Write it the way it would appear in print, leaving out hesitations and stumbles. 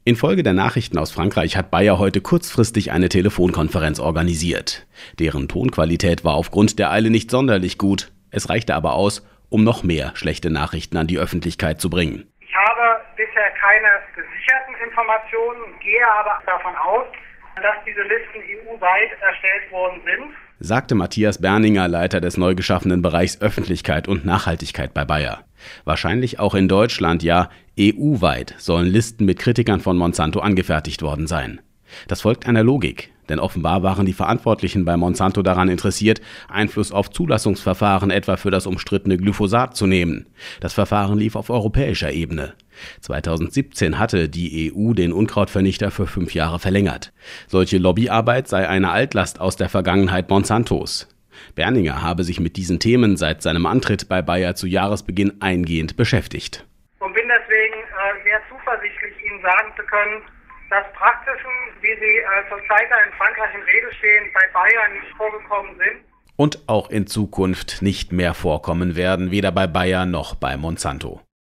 Infolge der Nachrichten aus Frankreich hat Bayer heute kurzfristig eine Telefonkonferenz organisiert. Deren Tonqualität war aufgrund der Eile nicht sonderlich gut. Es reichte aber aus, um noch mehr schlechte Nachrichten an die Öffentlichkeit zu bringen. Ich habe bisher keine gesicherten Informationen, gehe aber davon aus, dass diese Listen EU-weit erstellt worden sind, sagte Matthias Berninger, Leiter des neu geschaffenen Bereichs Öffentlichkeit und Nachhaltigkeit bei Bayer. Wahrscheinlich auch in Deutschland, ja, EU-weit sollen Listen mit Kritikern von Monsanto angefertigt worden sein. Das folgt einer Logik, denn offenbar waren die Verantwortlichen bei Monsanto daran interessiert, Einfluss auf Zulassungsverfahren etwa für das umstrittene Glyphosat zu nehmen. Das Verfahren lief auf europäischer Ebene. 2017 hatte die EU den Unkrautvernichter für 5 Jahre verlängert. Solche Lobbyarbeit sei eine Altlast aus der Vergangenheit Monsantos. Berninger habe sich mit diesen Themen seit seinem Antritt bei Bayer zu Jahresbeginn eingehend beschäftigt. Und bin deswegen sehr zuversichtlich, Ihnen sagen zu können, dass Praktiken, wie sie zurzeit da in Frankreich in Rede stehen, bei Bayer nicht vorgekommen sind. Und auch in Zukunft nicht mehr vorkommen werden, weder bei Bayer noch bei Monsanto.